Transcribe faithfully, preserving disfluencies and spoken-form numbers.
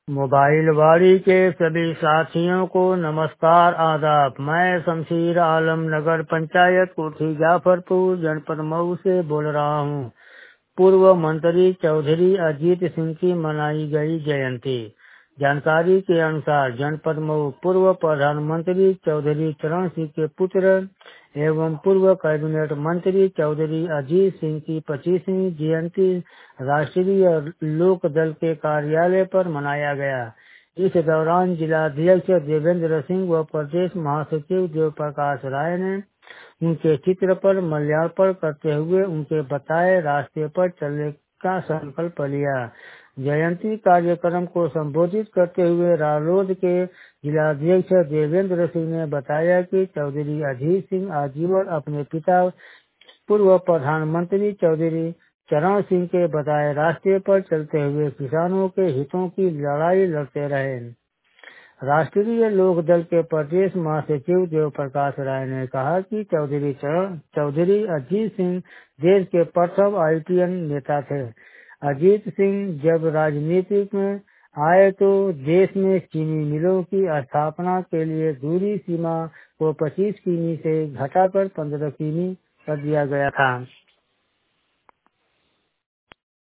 Mobile वाड़ी के सभी साथियों को नमस्कार आदाब। मैं शमशीर आलम नगर पंचायत कोठी जाफरपुर जनपद मऊ से बोल रहा हूँ। पूर्व मंत्री चौधरी अजीत सिंह की मनाई गई जयंती। जानकारी के अनुसार जनपद मऊ पूर्व प्रधानमंत्री चौधरी चरण सिंह के पुत्र एवं पूर्व कैबिनेट मंत्री चौधरी अजीत सिंह की पच्चीसवीं जयंती राष्ट्रीय लोक दल के कार्यालय पर मनाया गया। इस दौरान जिलाध्यक्ष देवेंद्र सिंह व प्रदेश महासचिव देव प्रकाश राय ने उनके चित्र पर माल्यार्पण करते हुए उनके बताए रास्ते पर चलने का संकल्प लिया। जयंती कार्यक्रम को संबोधित करते हुए रालोद के जिलाध्यक्ष देवेंद्र सिंह ने बताया कि चौधरी अजीत सिंह आजीवन अपने पिता पूर्व प्रधानमंत्री चौधरी चरण सिंह के बताए रास्ते पर चलते हुए किसानों के हितों की लड़ाई लड़ते रहे। राष्ट्रीय लोक दल के प्रदेश महासचिव देव प्रकाश राय ने कहा कि चौधरी चौधरी अजीत सिंह देश के प्रथम आईपीएन नेता थे। अजीत सिंह जब राजनीति में आए तो देश में चीनी मिलों की स्थापना के लिए दूरी सीमा को पच्चीस किमी से घटाकर पंद्रह किमी कर दिया गया था।